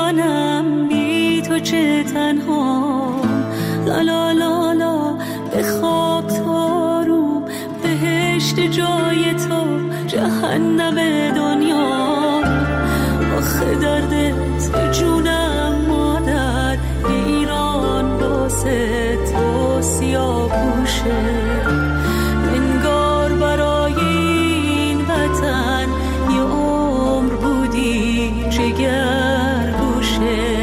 ویرانم بی تو چه تنها، لا لا لا لا به خواب تاروم، بهشت جای تو جهنم دنیا. آخه دردت به جونم مادر، ایران واسه تو سیاه پوشه. انگار برای این وطن یه عمر بودی جگر گوشه.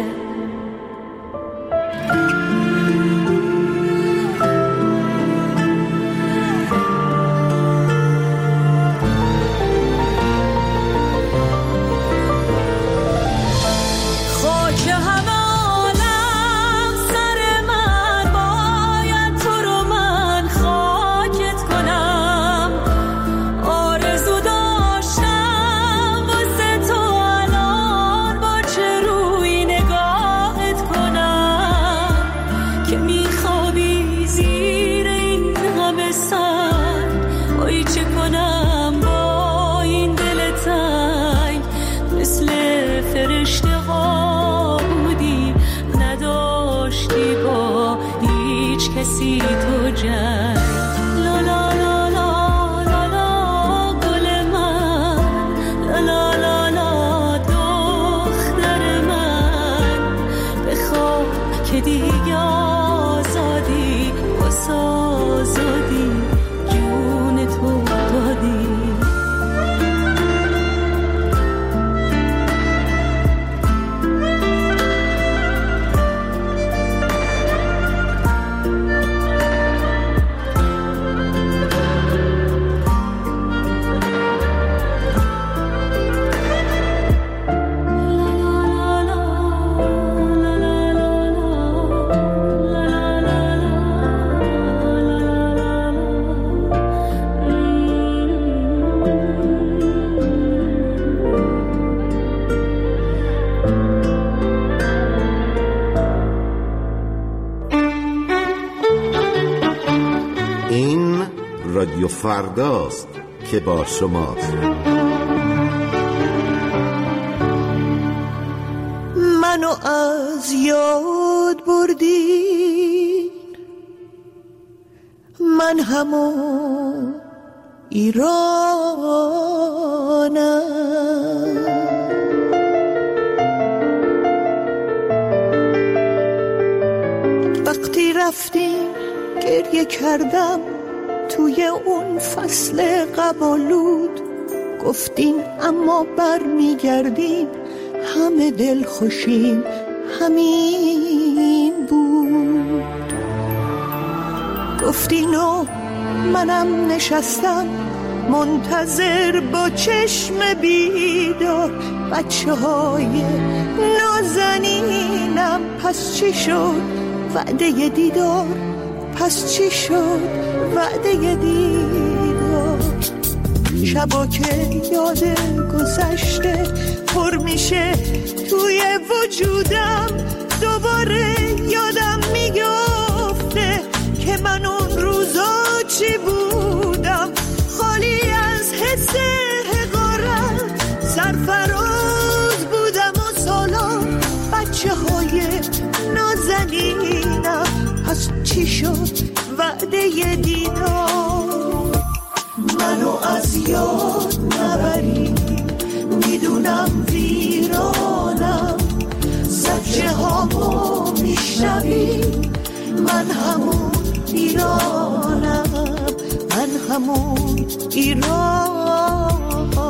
کسی تو جنگ، لا لا لا لا لا لا گل من، لا لا لا دختر من. بخواب که دیگه آزادی، واسه آزادی جون تو دادی. رادیو فرداست که با شماست. منو از یاد بردی، من همون ایرانم. وقتی رفتیم گریه کردم توی اون فصل قبالود، گفتین اما بر میگردیم همه دل خوشیم همین بود. گفتین و منم نشستم منتظر با چشم بیدار، بچه های نازنینم. پس چی شد وعده دیدار، پس چی شد وعده دیدار. شبا که یاد گذشته پر میشه توی وجودم، دوباره یادم میگفته که من اون روزا چی بودم. خالی از حس حقارت سرفراز بودم و سالان، بچه های نازنینم. پس چی شد وعده دیدار. منو از یاد نبری، میدونم ویرانم. زجه هامو میشنوی، من همون ایرانم، من همون ایرانم.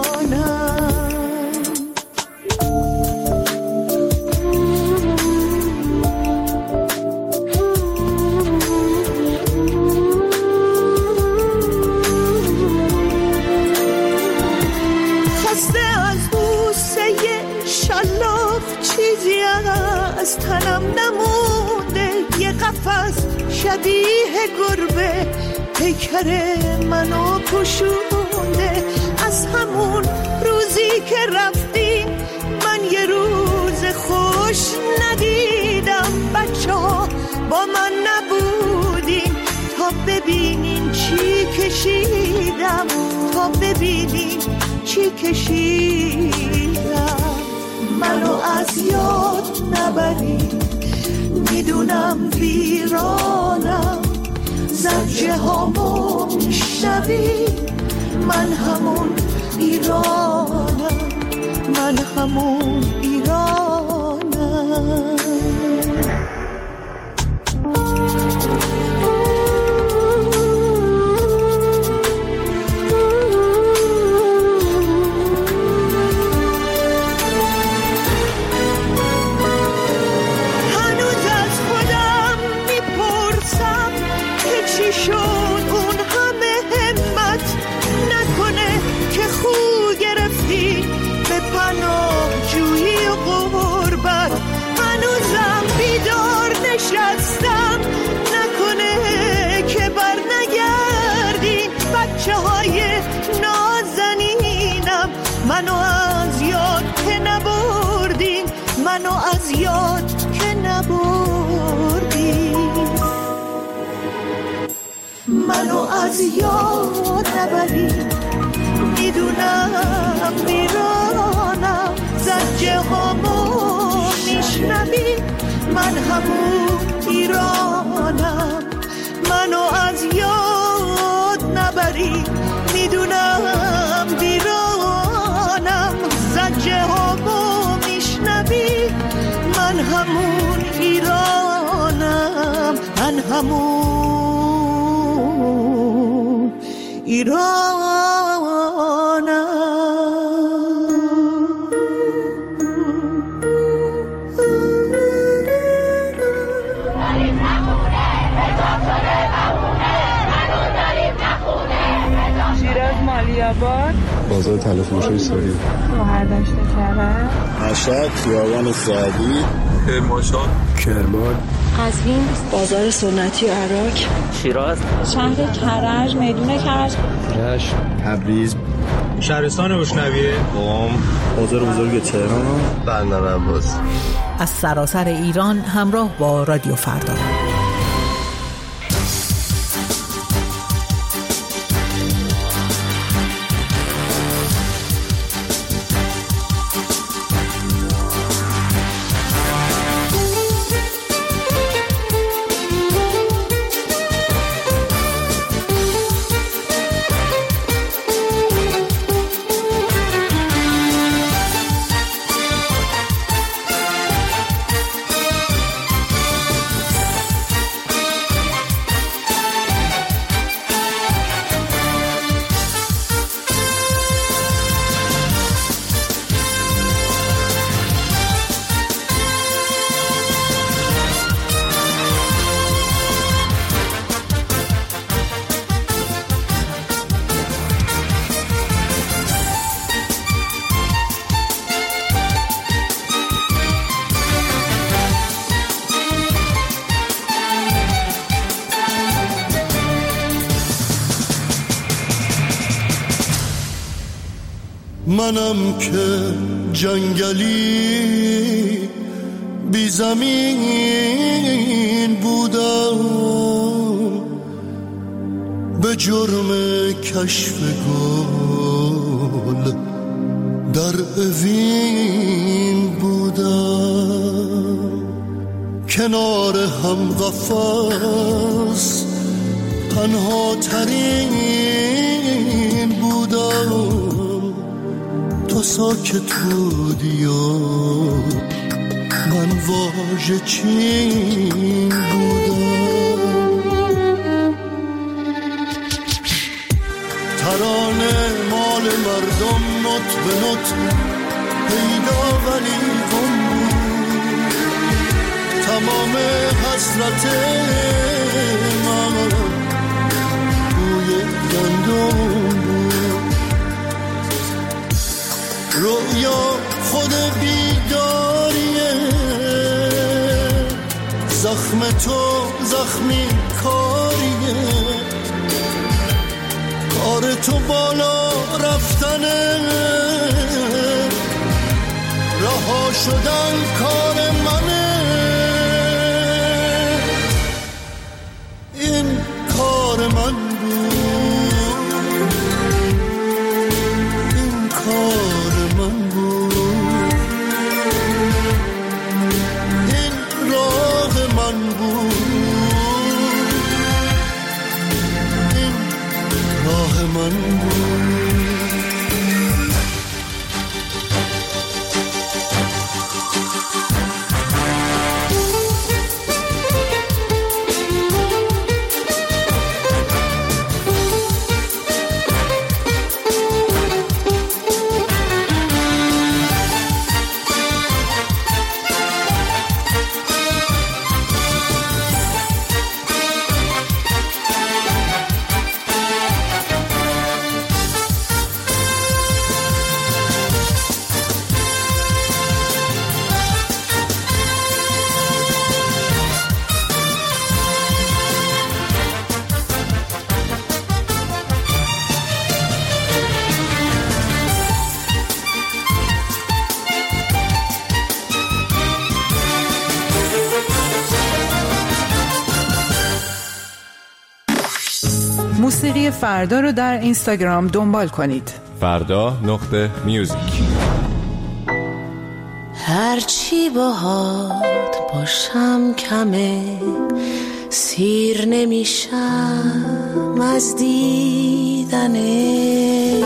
از تنم نمونده یه قفس شبیه گربه، پیکر منو پوشونده. از همون روزی که رفتیم من یه روز خوش ندیدم. بچه ها با من نبودیم تا ببینین چی کشیدم، تا ببینین چی کشیدم. من منو از یاد نبری، میدونم ویرانم، زجه هامو میشنوی، من همون ایرانم، من همون ایرانم. منو از یاد که نبردی، منو از یاد که نبردی، منو از یاد نبری، میدونم ویرانم، زجه هامو میشنوی، من همون ایرانم، منو از یاد نبری، میدونم ویرانم، زجه هامو میشنوی، من همون ایرانم، من همون ایرانم. بازار تلفروشی سوری، شهردشت کرد، مشهد، خیابان سعدی، کرمانشاه، کرمان، قزوین، بازار سنتی و عراق، شیراز، شهر کرج، میدون کرج، رشت، تبریز، شهرستان بشنویه، قم، بازار بزرگ تهران، بندر عباس. از سراسر ایران همراه با رادیو فردا. منم که جنگلی بی زمین بودم، به جرم کشف گل در اوین بودم، کنار هم قفس تنها ترین بودم، تو ساکت بودی و من واژه چین بودم، ترانه مال مردم نوت به نوت پیدا ولی گم بود، تمام حسرت من توی گندم بود، رویا خود بیداریه، زخم تو زخمی کاریه، کار تو بالا رفتنه، رها شدن کار منه، این کار من بود، این کار من بود. موسیقی فردا رو در اینستاگرام دنبال کنید. فردا.music. هرچی باهات باشم کمه، سیر نمیشم از دیدنه.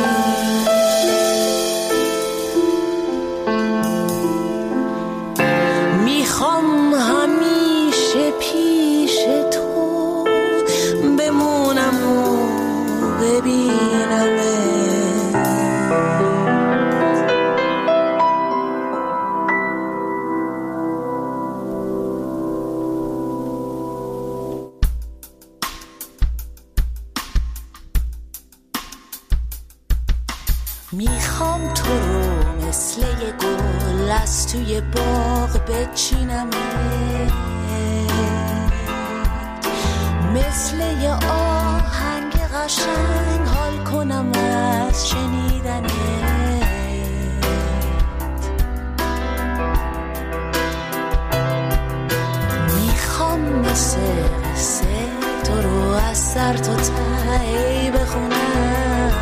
میخوام همیشه پیش تو بمونم و ببینمه. میخوام تو رو مثل یه گل از توی باغ بچینمه، مثل یه آهنگ قشنگ حال کنم از شنیدنه. میخوام مثل تو رو از سر تا ته بخونم،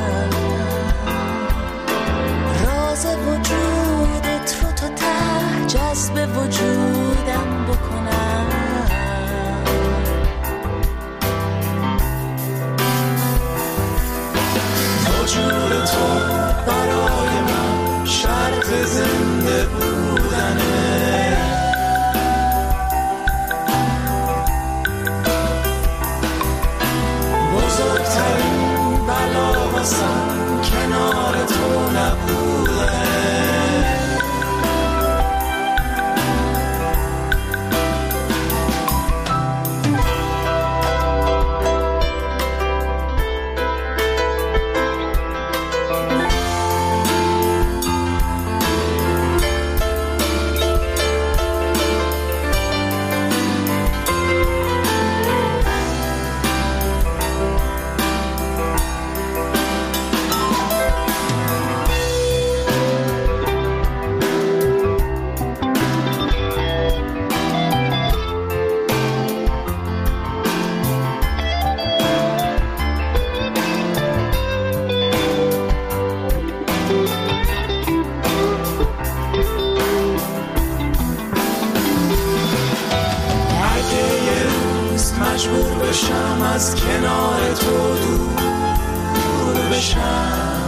راز وجودت رو تا ته جذب وجودم بکنم. وجود تو برای من شرط زنده بودنه. بزرگترین بلا واسم کنار تو نبوده. مجبور بشم از کنار تو دور بشم،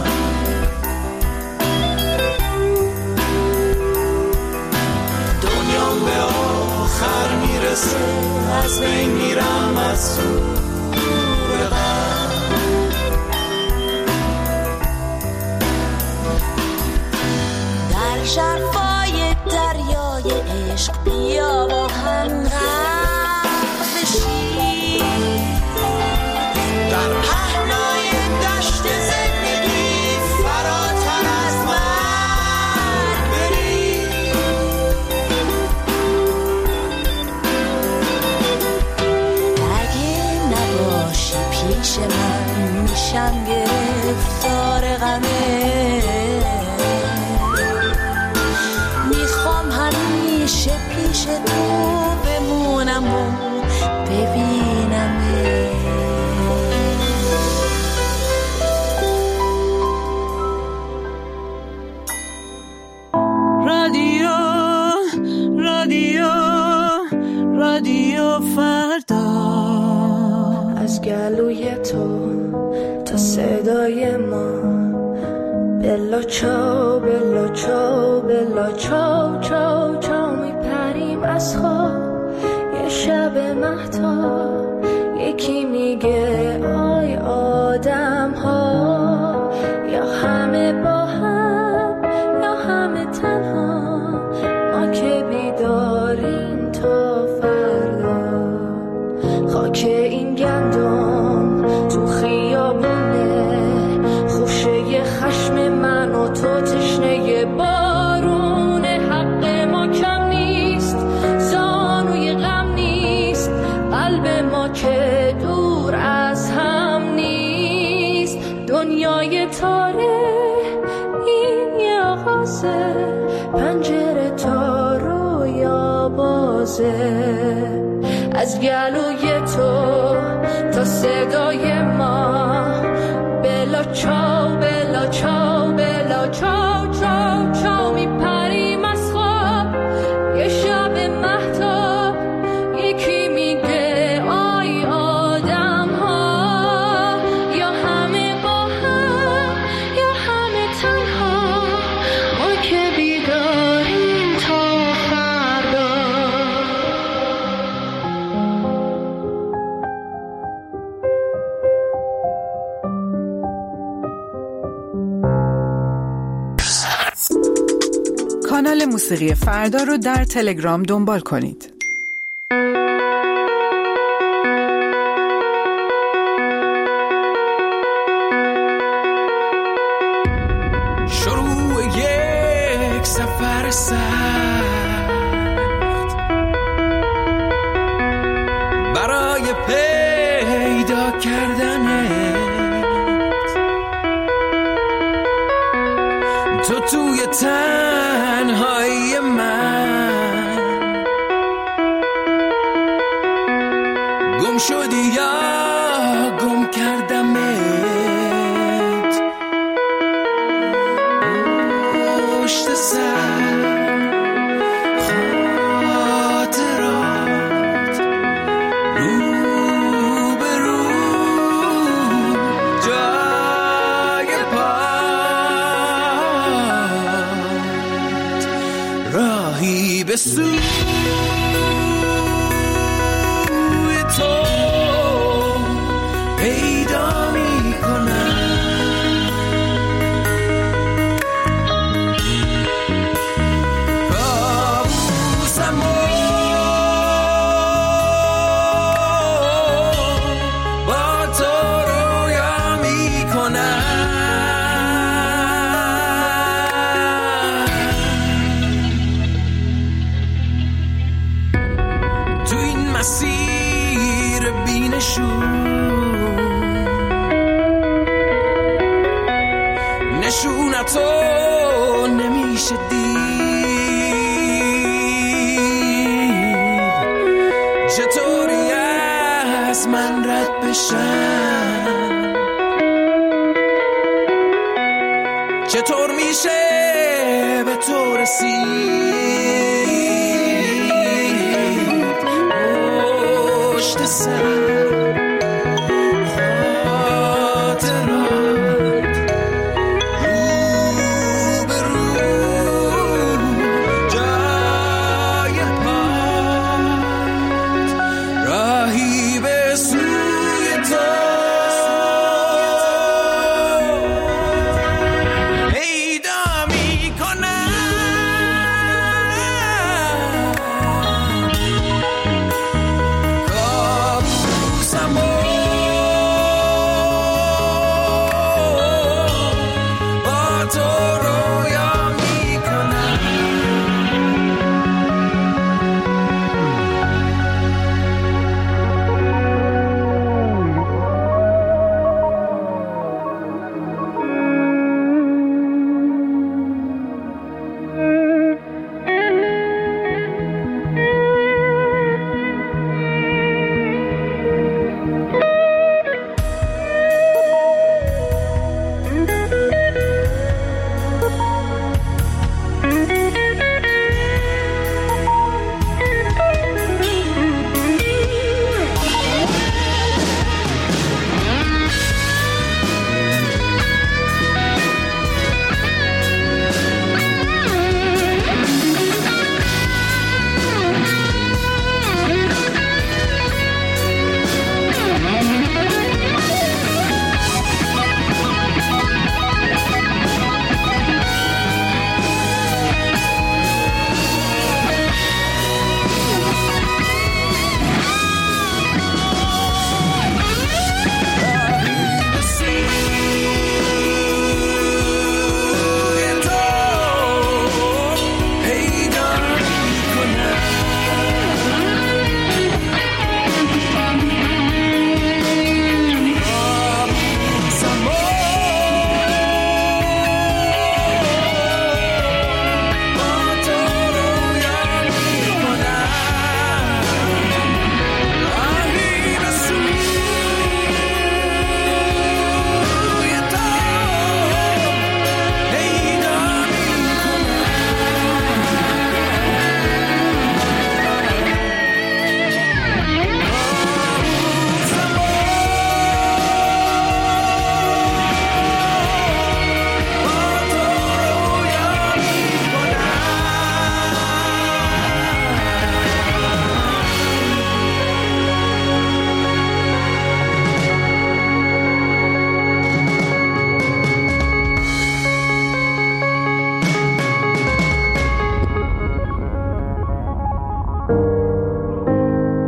دنیام به آخر میرسه از بین میرم از تو غم. در شرفای دریای عشق بیا با هم در پهنای دشت زندگی فراتر از من بری. اگه نباشی پیش من میشم گرفتار غمه. میخوام همیشه پیش تو بمونم و ببینمه. رادیو فردا، از گلوی تو تا صدای ما، بلا چاو بلا چاو بلا چاو چاو چاو میپریم از خواب. یه شب مهتاب یکی میگه آی آدم ها، یا همه با هم یا همه تنها، ما که بیداریم تا فردا. خاک این گندم تو خیابونه، خوشه خشم من و تو تشنه بارونه. حق ما کم نیست، زانوی غم نیست، قلب ما که دور از هم نیست. دنیای تاره این یه آغازه، پنجره تا رویا بازه. از گلوی تو تا صدای ما بلا چاو بلا چاو بلا چاو چاو چاو میپریم از خواب یه شب مهتاب یکی میگه آی آدم ها یا همه با هم یا همه تنها ما که بیداریم تا فردا. کانال موسیقی فردا رو در تلگرام دنبال کنید. شروع یک سفر سخت برای پیدا کردنت، تو توی تنهایی من گم شدی یا گم کردمت پشت سر خاطرات رو به رو جای پات راهی به سوی تو پیدا می کنم. کابوسم با تو رویا می کنم. تو این مسیر نشونتو نمیشه دید، چطوری از من رد بشم، چطور میشه به تو رسید پشت سر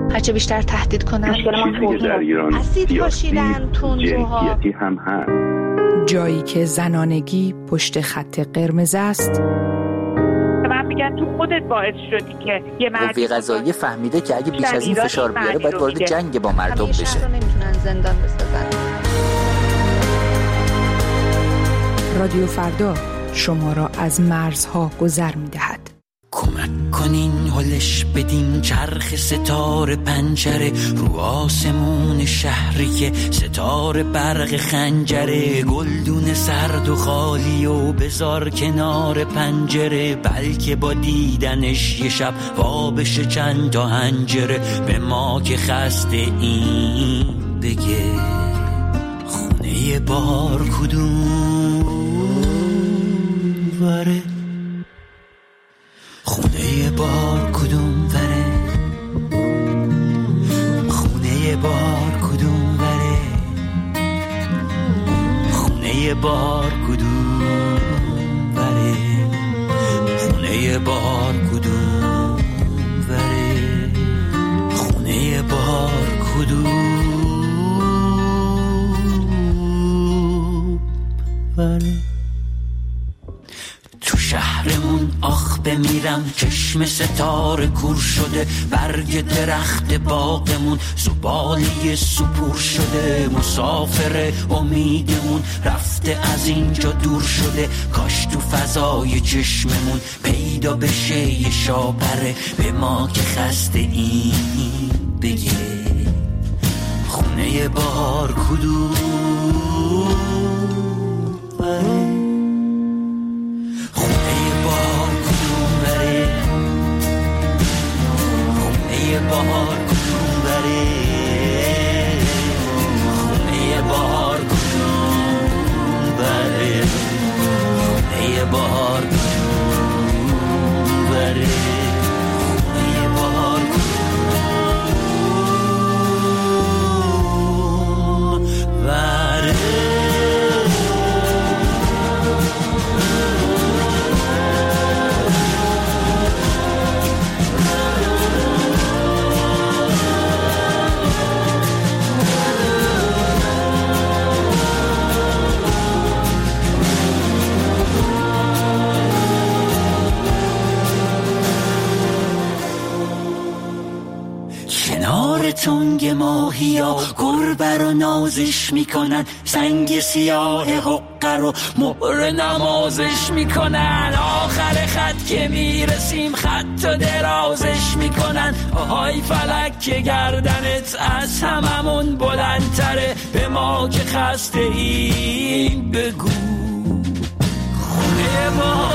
هرچه بیشتر تهدید کنن. چیزی که در ایران سیاسی جنسیتی هم هست. جایی که زنانگی پشت خط قرمز است. من میگن تو خودت باعث شدی که یه قوه قضاییه فهمیده که اگه بیش از این فشار بیاره باید وارد جنگ با مردم بشه. شهر رو نمیتونن زندان بسازن. رادیو فردا شما را از مرزها گذر می‌دهد. کمک کنین هلش بدین چرخ ستاره پنجره رو آسمون شهری که ستاره برق خنجره گلدون سرد و خالی و بذار کنار پنجره بلکه با دیدنش یه شب وا بشه چند تا حنجره به ما که خسته این بگه خونه بار کدوم وره خونه بار کدوم وره خونه بار کدوم وره خونه بار کدوم وره خونه بار کدوم وره خونه بار کدوم وره تو شهرمون آخ بمیرم چشم ستاره کور شده برگ درخت باغمون زباله سپور شده مسافر امیدمون رفته از اینجا دور شده کاش تو فضای چشممون پیدا بشه یه شاپره به ما که خسته این بگه خونه بار کدوم بهار کدوم بره خونه بهار کدوم بره خونه بهار کدوم بره خونه بهار کدوم بره تنگ ماهیا گربه رو نازش میکنن سنگ سیاه حقه رو مهر نمازش میکنن آخر خط که میرسیم خط و درازش میکنن آهای فلک که گردنت از هممون بلندتره به ما که خسته این بگو خونه ما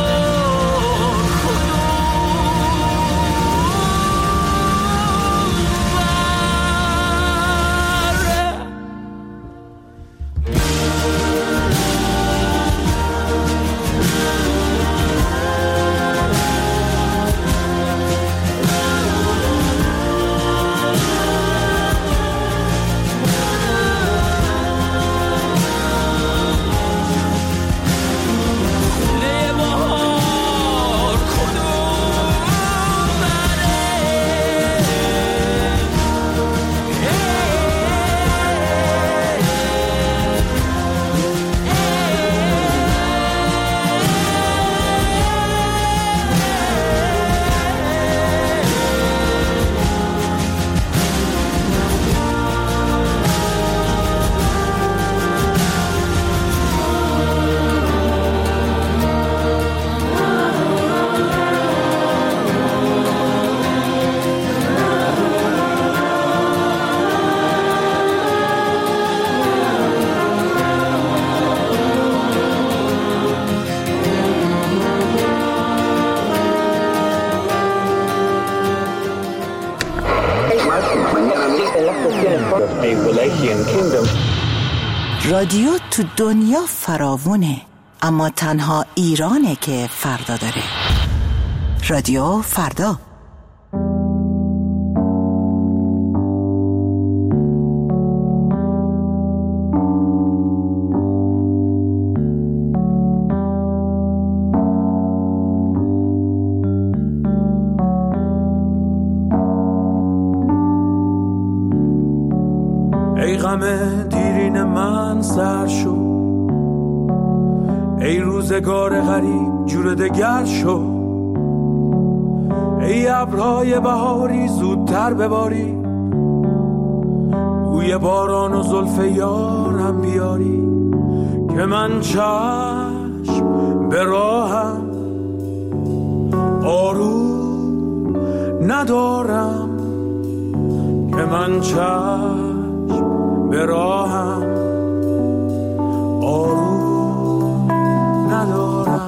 رادیو تو دنیا فراوونه اما تنها ایرانه که فردا داره. رادیو فردا. غم دیرین من سر شو، ای روزگار غریب جور دگر شو، ای ابرهای بهاری زودتر بباری، بوی باران و زلف یارم بیاری، که من چشم به راهم آروم ندارم، که من چشم به راهم آروم ندارم.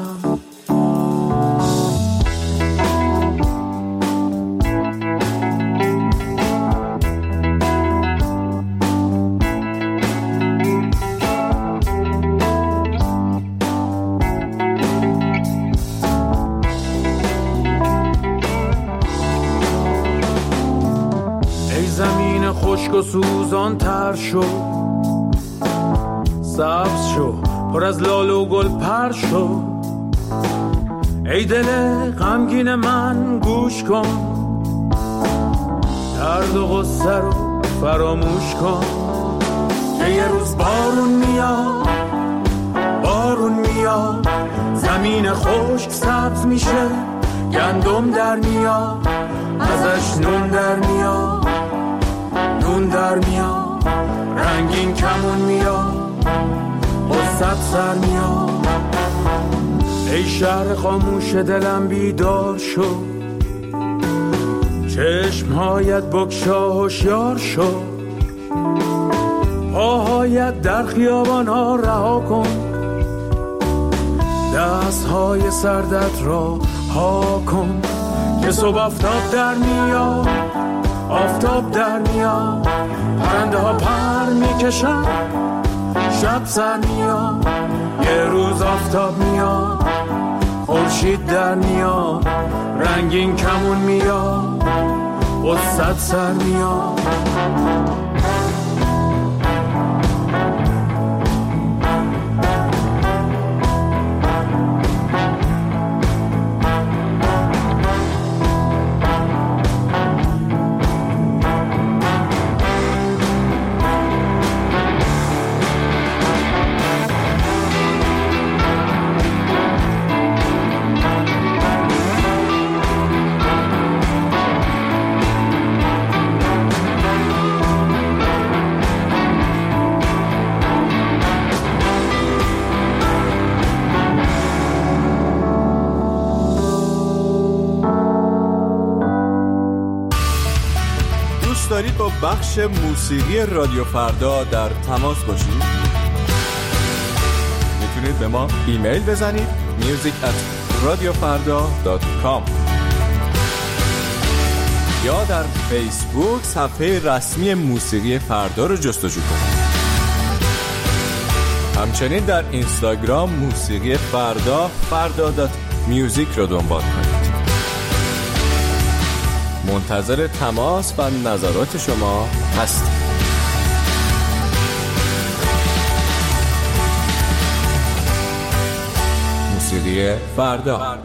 خشک و سوزان تر شو، سبز شو، پر از لاله و گل پر شو، ای دل غمگین من گوش کن، درد و غصه رو فراموش کن، که یه روز بارون میاد، بارون میاد، زمین خشک سبز میشه، گندم در میاد، ازش نون در میاد، نون در میاد، رنگین کمون میاد، قصت سر میاد، ای شهر خاموش دلم بیدار شو، چشمهایت بگشا هوشیار شو، پاهایت در خیابان ها رها کن، دستهای سردت را ها کن، که صبح آفتاب در میاد، آفتاب در میاد، پرنده ها پر میکشن، شب سر میاد، یه روز آفتاب میاد، خورشید در میاد، رنگین کمون میاد، قصت سر میاد. دارید با بخش موسیقی رادیو فردا در تماس باشید؟ میتونید به ما ایمیل بزنید music@radiofarda.com یا در فیسبوک صفحه رسمی موسیقی فردا رو جستجو کنید. همچنین در اینستاگرام موسیقی فردا.music رو دنبال کنید. منتظر تماس و نظرات شما هستیم. موسیقی فردا.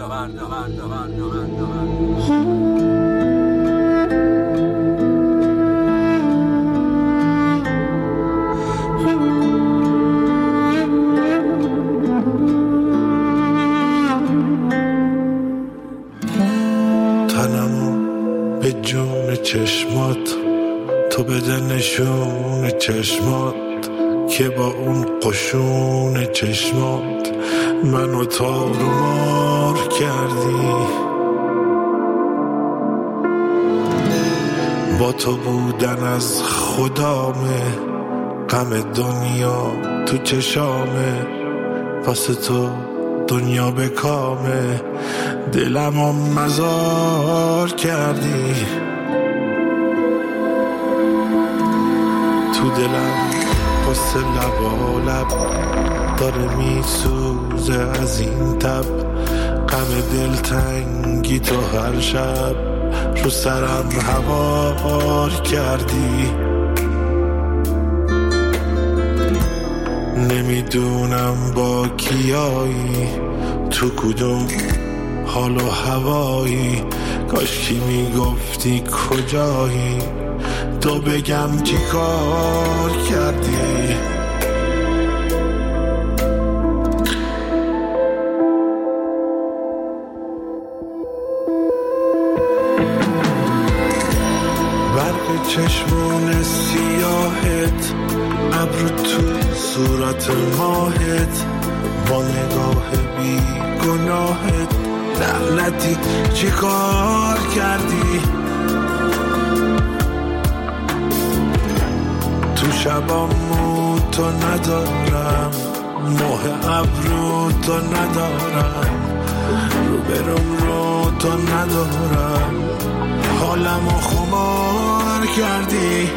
به جون چشمات تو بده نشون چشمات، که با اون قشون چشمات منو تار و مار کردی. با تو بودن از خدامه، غم دنیا تو چشامه، واسه تو دنیا به کامه، دلمو مزار کردی. تو دلم قصه لبالب داره میسوزه از این تب، غم دلتنگی تو هر شب رو سرم هوار کردی. نمیدونم با کیایی، تو کدوم حال و هوایی، کاش کی میگفتی کجایی، تو بگم چی کار کردی. برق چشمون سیاهت، ابرو تو صورت ماهت، با نگاه بی گناهت لعنتی چی کار کردی. تو شبامو تو ندارم، ماه ابرو تو ندارم، روبروم رو تو ندارم، حالمو خمار کردی.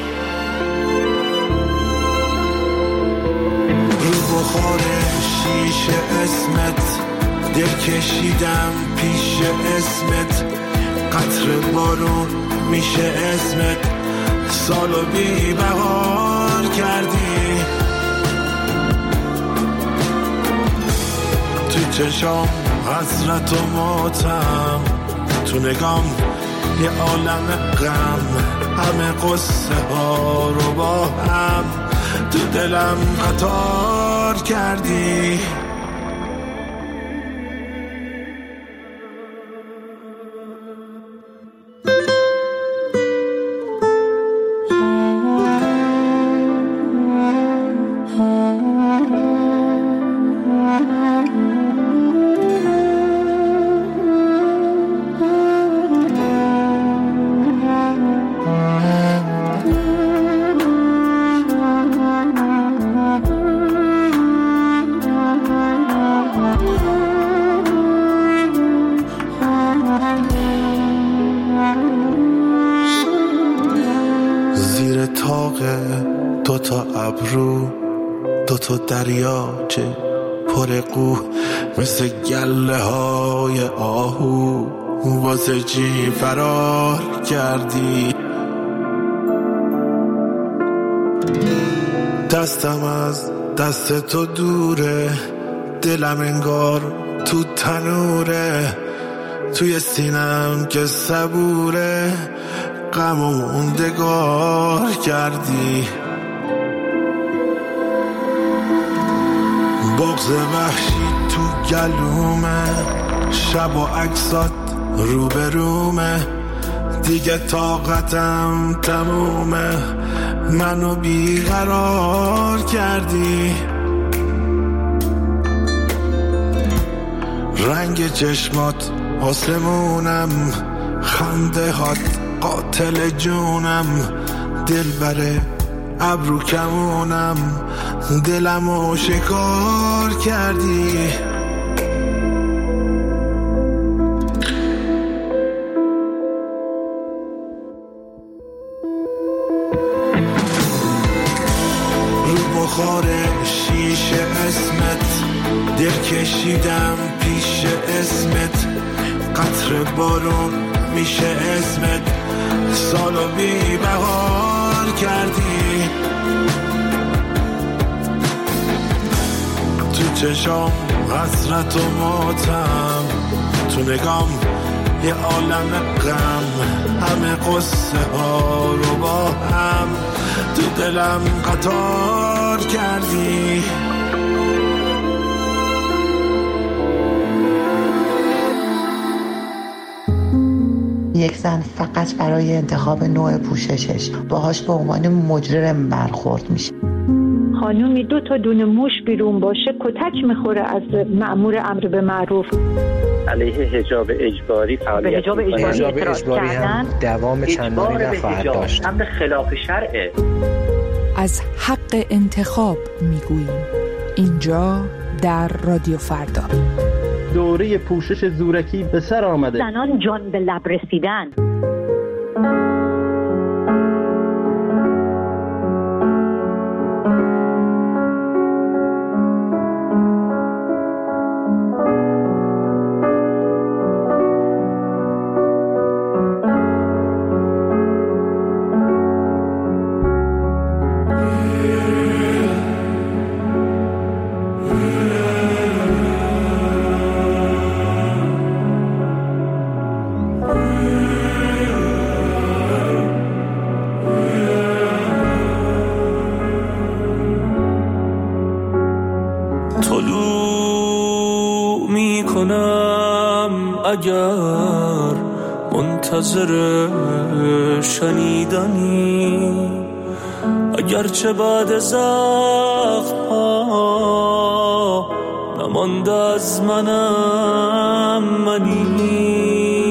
رو بخار شیشه اسمت دل کشیدم پیش اسمت، قطر بارون میشه اسمت، سالو بی بهار کردی. تو چشام حسرت و ماتم، تو نگام یه عالم غم، همه قصه ها رو با هم تو دلم قطار کردی. دوتا ابرو دوتا دریاچه پر قو، مثل گله های آهو واسه چی فرار کردی. دستم از دست تو دوره، دلم انگار تو تنوره، توی سینم که صبوره، غم و موندگار کردی. بغض وحشی تو گلومه، شب و عکسات روبرومه، دیگه طاقتم تمومه، منو بیقرار کردی. رنگ چشمات آسمونم، خنده هات قاتل جونم، دل بره ابرو کمونم، دلمو شکار کردی. رو بخار شیشه اسمت دل کشیدم پیش اسمت، قطر بارون میشه اسمت، سالو بی بهار کردی. تو چشام حسرت و ماتم، تو نگام یه عالم غم، همه قصه ها رو با هم تو دلم قطار کردی. یک زن فقط برای انتخاب نوع پوششش باهاش به عنوان مجرم برخورد میشه. خانومی 2 دونه موش بیرون باشه کتک میخوره از مأمور امر به معروف. علیه حجاب اجباری فعالیت حجاب اجباری هم دوام چندانی نخواهد داشت. امر خلاف شرعه. از حق انتخاب میگوییم اینجا در رادیو فردا. دوره پوشش زورکی به سر آمده. زنان جان به لب رسیدن. اگر منتظر شنیدنی، اگرچه بعد زخم ها نمانده از منم منی،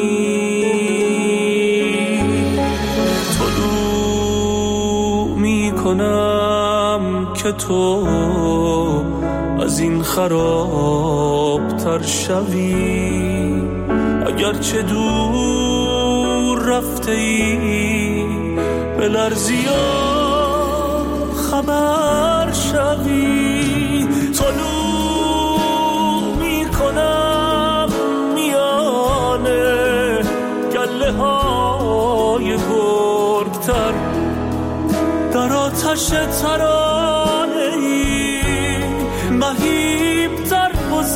طلوع می کنم که تو از این خراب تر شوی، اگرچه دور رفته ای به لرزی خبر شوی، طلوع می کنم میانه گله های گرگتر، در آتش ترانه ای مهیبتر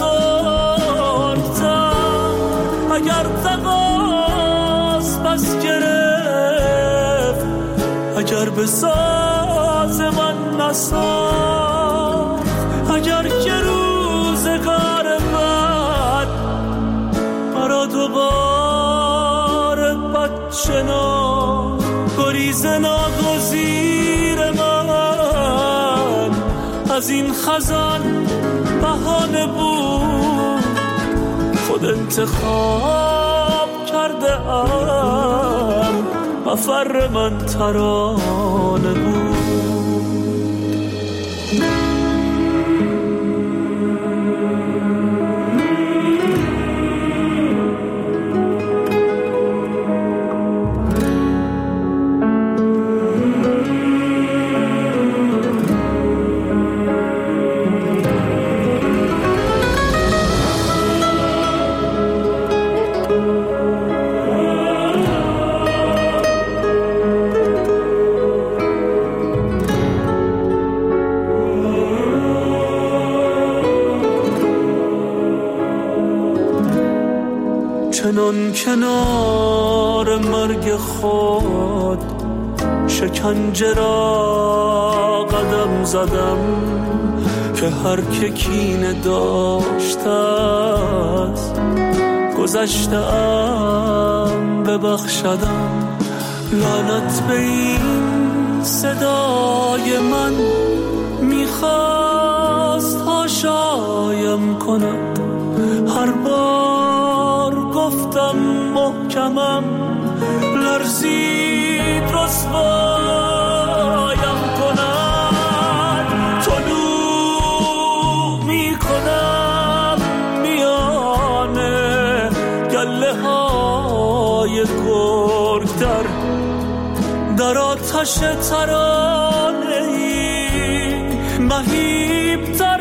بزرگتر، اگر تقاس بس گرفت، اگر به ساز من نساخت، اگر که روزگار بد مرا دوباره بد شناخت، گریز ناگزیر من از این خزان بهانه بود، خود انتخاب کرده ام مفر من ترانه بود. چنان کنار مرگ خود شکنجه را قدم زدم، که هر که کینه داشته است گذشته‌ام ببخشدم، لعنت به این صدای من میخواست هاشایم کند، هر بار گفتم محکمم لرزید رسوایم کند، طلوع می کنم میانه گله های گرگتر، در آتش ترانه ای مهیبتر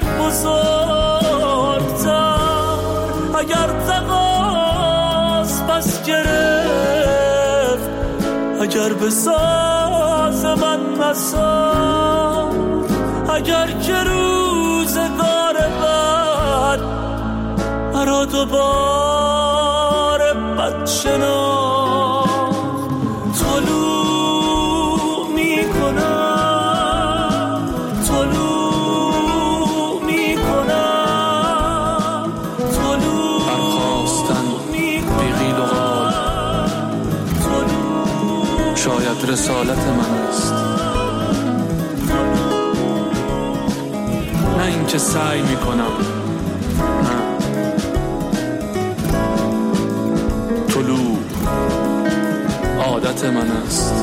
بزرگتر، اگر تقاس بس گرفت، اگر به ساز من نساخت، اگر که روزگار بد مرا دوباره بد شناخت، طلوع می کنم، طلوع می کنم، طلوع برخواستن بیغیل و غال، شاید رسالت من است، نه اینکه سعی می کنم، نه، طلوع عادت من است.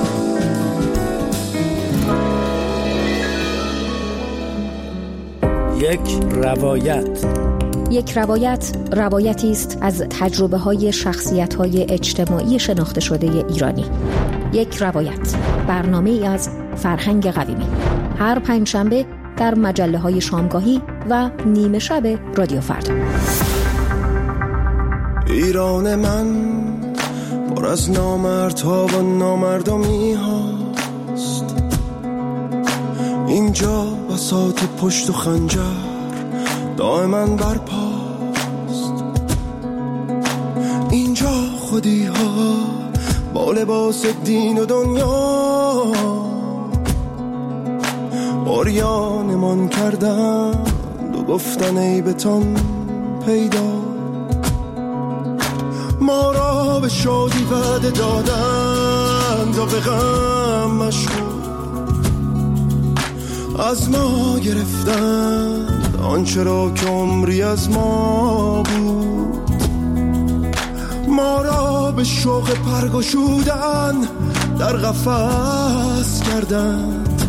یک روایت روایتی است از تجربه‌های شخصیت‌های اجتماعی شناخته شده ایرانی. یک روایت، برنامه‌ای از فرهنگ قویمی، هر پنجشنبه در مجله‌های شامگاهی و نیمه شب رادیو فردا. ایران من پر از نامردها و نامردمی هاست، اینجا بساط پشت و خنجر دائما برپاست، اینجا خودی ها با لباس دین و دنیا عریانمان کردند و گفتن ای بتان پیدا، ما را به شادی وعده دادند و به غم مشغول از ما گرفتند آنچه را که عمری از ما بود. ما را به شوق پرگشودن در قفس کردند،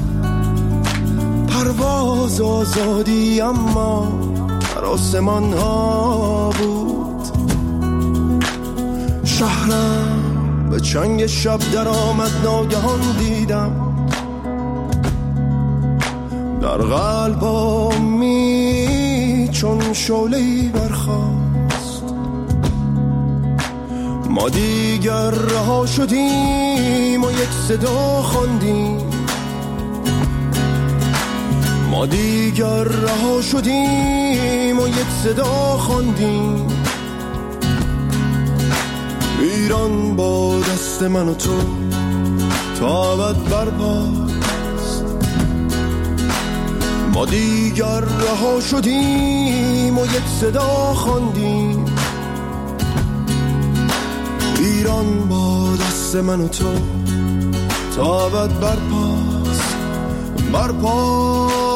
پرواز آزادی اما در آسمان ها بود. شهرم به چنگ شب در آمد، ناگهان دیدم در قلبم چون شعله‌ای برخاست. ما دیگر رها شدیم و یک صدا خواندیم، ما دیگر رها شدیم و یک صدا خواندیم. ایران با دست من و تو تا ابد برپاست. ما دیگر رها شدیم و یک صدا خواندیم. ایران با دست من و تو تا ابد برپاست، برپاست.